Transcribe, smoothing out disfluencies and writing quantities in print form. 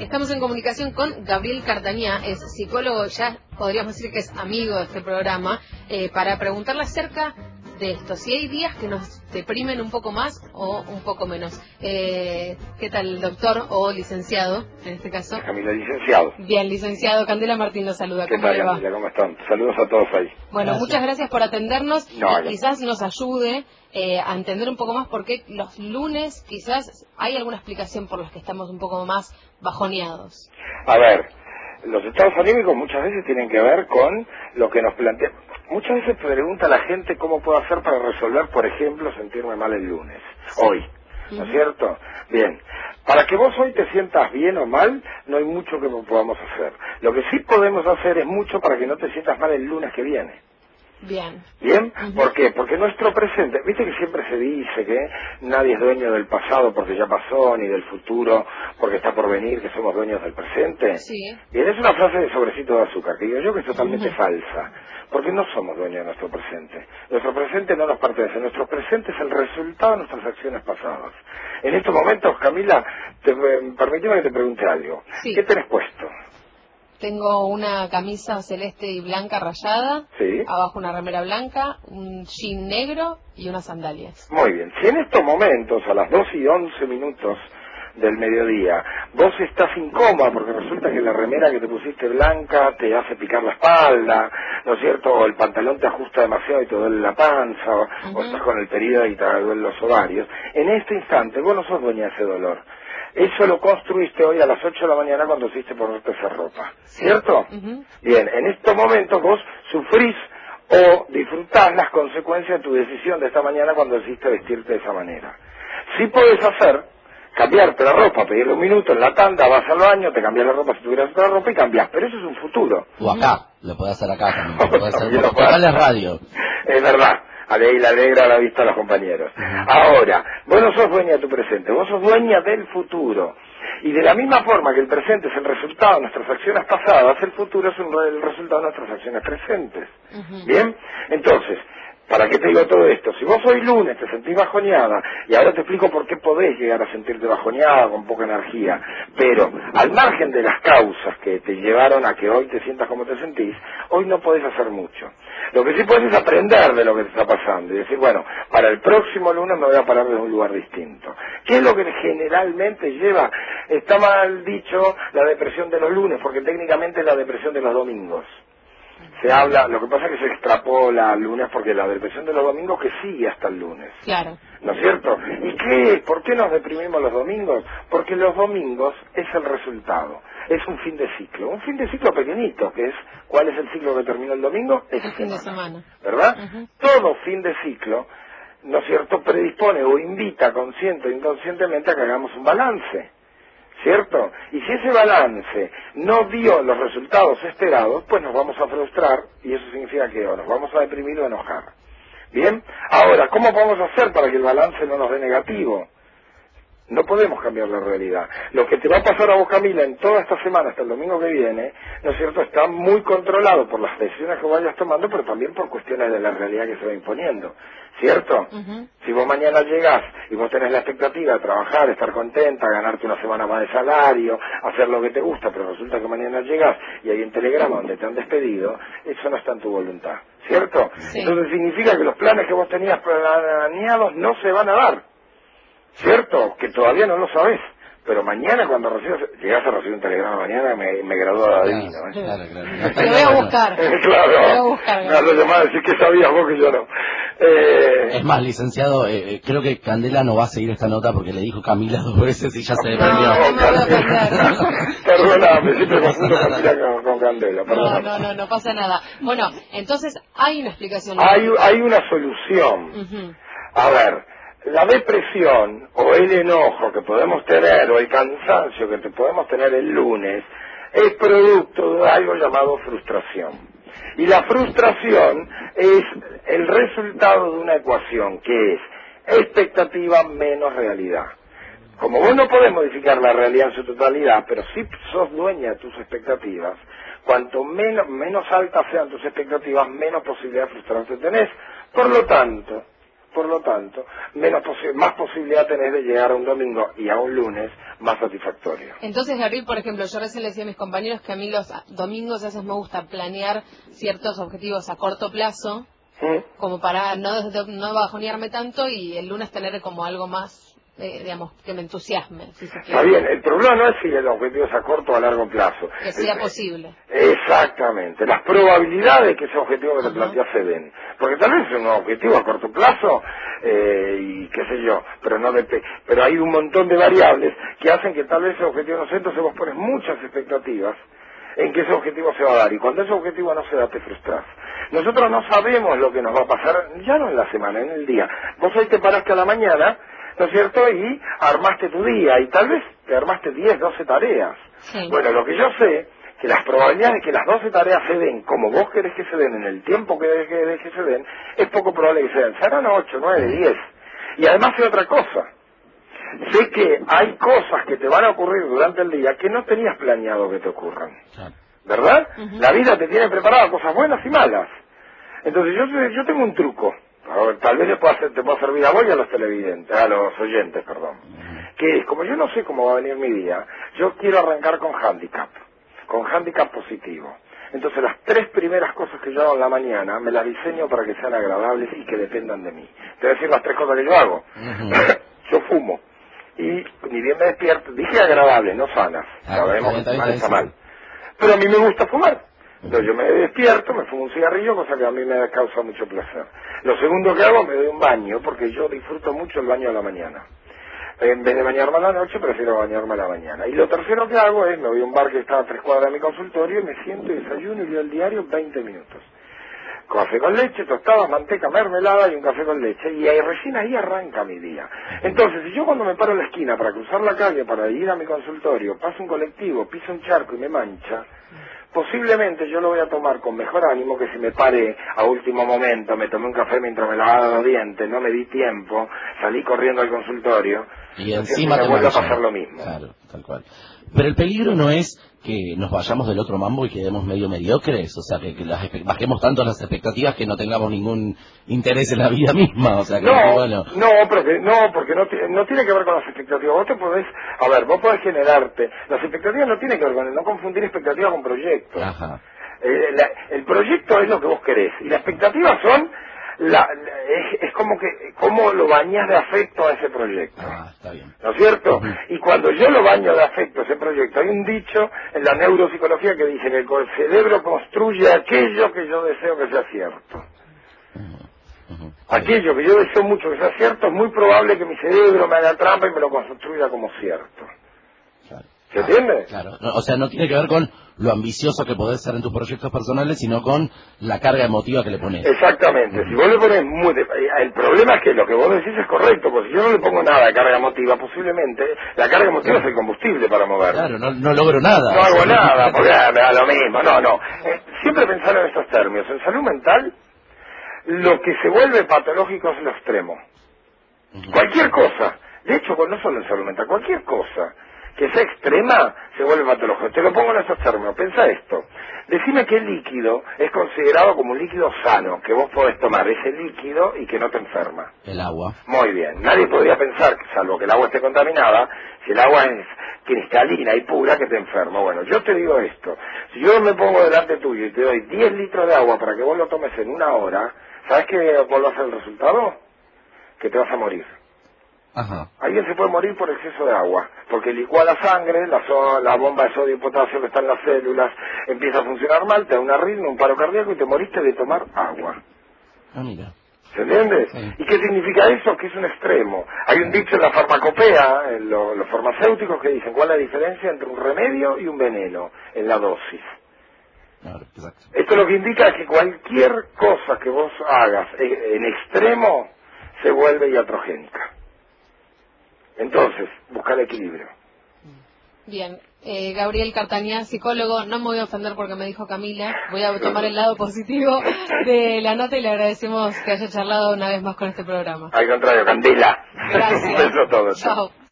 Estamos en comunicación con Gabriel Cartañá, es psicólogo, ya podríamos decir que es amigo de este programa, para preguntarle acerca de esto, si hay días que nos deprimen un poco más o un poco menos. ¿Qué tal, doctor o licenciado, en este caso? Camila, licenciado. Bien, licenciado. Candela Martín nos saluda. ¿Qué tal, Camila? ¿Cómo están? Saludos a todos ahí. Bueno, muchas gracias por atendernos y no. quizás nos ayude a entender un poco más por qué los lunes quizás hay alguna explicación por las que estamos un poco más bajoneados. A ver, los estados anímicos muchas veces tienen que ver con lo que nos plantea. Muchas veces pregunta la gente cómo puedo hacer para resolver, por ejemplo, sentirme mal el lunes, hoy, ¿no es cierto? Bien, para que vos hoy te sientas bien o mal, no hay mucho que podamos hacer. Lo que sí podemos hacer es mucho para que no te sientas mal el lunes que viene. Bien. ¿Bien? ¿Por qué? Porque nuestro presente, viste que siempre se dice que nadie es dueño del pasado porque ya pasó, ni del futuro porque está por venir, que somos dueños del presente. Sí. Bien, es una frase de sobrecito de azúcar, que digo yo que es totalmente falsa, porque no somos dueños de nuestro presente. Nuestro presente no nos pertenece, nuestro presente es el resultado de nuestras acciones pasadas. En estos momentos, Camila, permíteme que te pregunte algo. Sí. ¿Qué tenés puesto? Tengo una camisa celeste y blanca rayada, sí, abajo una remera blanca, un jean negro y unas sandalias. Muy bien. Si en estos momentos, a las 2:11 del mediodía, vos estás incómoda porque resulta que la remera que te pusiste blanca te hace picar la espalda, ¿no es cierto? O el pantalón te ajusta demasiado y te duele la panza, o estás con el periodo y te duelen los ovarios, en este instante vos no sos dueña de ese dolor. Eso lo construiste hoy a las 8 de la mañana cuando hiciste ponerte esa ropa, ¿cierto? Bien, en estos momentos vos sufrís o disfrutás las consecuencias de tu decisión de esta mañana cuando decidiste vestirte de esa manera. Sí podés hacer, cambiarte la ropa, pedirle un minuto en la tanda, vas al baño, te cambias la ropa si tuvieras otra ropa y cambiás, pero eso es un futuro. O acá, lo podés hacer acá también, lo podés hacer, porque acá es radio. Es verdad. Y le alegra la vista a los compañeros. Ahora, vos no sos dueña de tu presente, vos sos dueña del futuro. Y de la misma forma que el presente es el resultado de nuestras acciones pasadas, el futuro es el resultado de nuestras acciones presentes. ¿Bien? Entonces, ¿para qué te digo todo esto? Si vos hoy lunes te sentís bajoneada, y ahora te explico por qué podés llegar a sentirte bajoneada, con poca energía, pero al margen de las causas que te llevaron a que hoy te sientas como te sentís, hoy no podés hacer mucho. Lo que sí podés es aprender de lo que te está pasando y decir, bueno, para el próximo lunes me voy a parar desde un lugar distinto. ¿Qué es lo que generalmente lleva? Está mal dicho la depresión de los lunes, porque técnicamente es la depresión de los domingos. Se habla, lo que pasa es que se extrapola al lunes porque la depresión de los domingos que sigue hasta el lunes. Claro. ¿No es cierto? ¿Y qué es? ¿Por qué nos deprimimos los domingos? Porque los domingos es el resultado. Es un fin de ciclo. Un fin de ciclo pequeñito, que es, ¿cuál es el ciclo que terminó el domingo? El fin de semana. ¿Verdad? Todo fin de ciclo, ¿no es cierto?, predispone o invita consciente o inconscientemente a que hagamos un balance. ¿Cierto? Y si ese balance no dio los resultados esperados, pues nos vamos a frustrar y eso significa que o nos vamos a deprimir o enojar. ¿Bien? Ahora, ¿cómo podemos hacer para que el balance no nos dé negativo? No podemos cambiar la realidad. Lo que te va a pasar a vos, Camila, en toda esta semana hasta el domingo que viene, ¿no es cierto?, está muy controlado por las decisiones que vayas tomando, pero también por cuestiones de la realidad que se va imponiendo. ¿Cierto? Si vos mañana llegás y vos tenés la expectativa de trabajar, estar contenta, ganarte una semana más de salario, hacer lo que te gusta, pero resulta que mañana llegás y hay un telegrama donde te han despedido, eso no está en tu voluntad. ¿Cierto? Sí. Entonces significa que los planes que vos tenías planeados no se van a dar. ¿Cierto? Que todavía no lo sabés. Pero mañana cuando llegás a recibir un telegrama mañana me gradúa de adivino. Claro. Te voy a buscar. Claro. Te voy a buscar. Me vas a llamar a decir que sabías vos que yo no. Es más, licenciado, creo que Candela no va a seguir esta nota porque le dijo Camila 2 veces y ya se deprimió. No me voy a perder. Perdóname, siempre confundo Camila con Candela. Perdóname. No pasa nada. Bueno, entonces hay una explicación. Hay una solución. A ver, la depresión o el enojo que podemos tener o el cansancio que podemos tener el lunes es producto de algo llamado frustración. Y la frustración es el resultado de una ecuación que es expectativa menos realidad. Como vos no podés modificar la realidad en su totalidad, pero sí sos dueña de tus expectativas, cuanto menos altas sean tus expectativas, menos posibilidad de frustrarte tenés. Por lo tanto, Por lo tanto, más posibilidad tenés de llegar a un domingo y a un lunes más satisfactorio. Entonces, Gabriel, por ejemplo, yo recién le decía a mis compañeros que a mí los domingos a veces me gusta planear ciertos objetivos a corto plazo, como para no bajonearme tanto, y el lunes tener como algo más, digamos, que me entusiasme. Si se quiere. Está bien, el problema no es si el objetivo es a corto o a largo plazo. Que sea posible. Exactamente, las probabilidades que ese objetivo que te planteas se den. Porque tal vez es un objetivo a corto plazo, y qué sé yo, pero hay un montón de variables que hacen que tal vez ese objetivo no se dé, entonces vos pones muchas expectativas en que ese objetivo se va a dar, y cuando ese objetivo no se da te frustras. Nosotros no sabemos lo que nos va a pasar, ya no en la semana, en el día. Vos hoy te paraste a la mañana, ¿no es cierto?, y armaste tu día, y tal vez te armaste 10, 12 tareas. Sí. Bueno, lo que yo sé, que las probabilidades de que las 12 tareas se den como vos querés que se den, en el tiempo que querés que se den, es poco probable que se den. Serán 8, 9, 10. Y además hay otra cosa. Sé que hay cosas que te van a ocurrir durante el día que no tenías planeado que te ocurran. ¿Verdad? La vida te tiene preparada cosas buenas y malas. Entonces yo tengo un truco. Tal vez te pueda servir a vos y a los televidentes, a los oyentes, perdón. Que es, como yo no sé cómo va a venir mi día, yo quiero arrancar con handicap positivo. Entonces las 3 primeras cosas que yo hago en la mañana, me las diseño para que sean agradables y que dependan de mí. Te voy a decir las 3 cosas que yo hago. Yo fumo. Y ni bien me despierto, dije agradables, no sanas. Sabemos que fumar está mal. Pero a mí me gusta fumar. Entonces yo me despierto, me fumo un cigarrillo, cosa que a mí me causa mucho placer. Lo segundo que hago, me doy un baño, porque yo disfruto mucho el baño a la mañana. En vez de bañarme a la noche, prefiero bañarme a la mañana. Y lo tercero que hago es, me voy a un bar que está a 3 cuadras de mi consultorio, y me siento y desayuno y leo el diario 20 minutos. Café con leche, tostadas, manteca, mermelada y un café con leche. Y ahí, recién ahí arranca mi día. Entonces, si yo cuando me paro en la esquina para cruzar la calle, para ir a mi consultorio, paso un colectivo, piso un charco y me mancha, posiblemente yo lo voy a tomar con mejor ánimo que si me paré a último momento, me tomé un café mientras me lavaba los dientes, no me di tiempo, salí corriendo al consultorio, y encima me vuelve a pasar lo mismo. Claro, tal cual. Pero el peligro no es que nos vayamos del otro mambo y quedemos medio mediocres, o sea, que bajemos tanto las expectativas que no tengamos ningún interés en la vida misma, o sea, que porque no tiene que ver con las expectativas. Vos podés generarte, las expectativas no tienen que ver con no confundir expectativa con proyecto. Ajá. El proyecto es lo que vos querés, y las expectativas son es como que cómo lo bañás de afecto a ese proyecto. Está bien. ¿No es cierto? Y cuando yo lo baño de afecto a ese proyecto, hay un dicho en la neuropsicología que dice que el cerebro construye aquello que yo deseo que sea cierto. Aquello que yo deseo mucho que sea cierto, es muy probable que mi cerebro me haga trampa y me lo construya como cierto. ¿Se entiende? Claro. No, o sea, no tiene que ver con lo ambicioso que podés ser en tus proyectos personales, sino con la carga emotiva que le pones. Exactamente. Si vos le pones el problema es que lo que vos decís es correcto, porque si yo no le pongo nada de carga emotiva, posiblemente la carga emotiva es el combustible para moverlo. Claro, no logro nada. No hago nada, porque me da lo mismo. No. Siempre pensar en estos términos. En salud mental, lo que se vuelve patológico es lo extremo. Cualquier cosa. De hecho, no solo en salud mental, cualquier cosa que sea extrema se vuelve patológico. Te lo pongo en estos términos. Pensá esto. Decime qué líquido es considerado como un líquido sano, que vos podés tomar ese líquido y que no te enferma. El agua. Muy bien. Nadie podría pensar, salvo que el agua esté contaminada, si el agua es cristalina y pura, que te enferma. Bueno, yo te digo esto. Si yo me pongo delante tuyo y te doy 10 litros de agua para que vos lo tomes en 1 hora, ¿sabes cuál va a ser el resultado? Que te vas a morir. Ajá. Alguien se puede morir por exceso de agua, porque licúa la sangre, la bomba de sodio y potasio que está en las células empieza a funcionar mal, te da una arritmia, un paro cardíaco y te moriste de tomar agua. Mira. ¿Se entiende? Sí. ¿Y qué significa eso? Que es un extremo. Hay un dicho en la farmacopea, en los farmacéuticos, que dicen cuál es la diferencia entre un remedio y un veneno en la dosis. Claro, exacto. Esto lo que indica es que cualquier cosa que vos hagas en extremo se vuelve iatrogénica. Entonces, buscar equilibrio. Bien. Gabriel Cartañá, psicólogo, no me voy a ofender porque me dijo Camila, voy a tomar el lado positivo de la nota y le agradecemos que haya charlado una vez más con este programa. Al contrario, Candela. Gracias. Un beso a todos. Chao.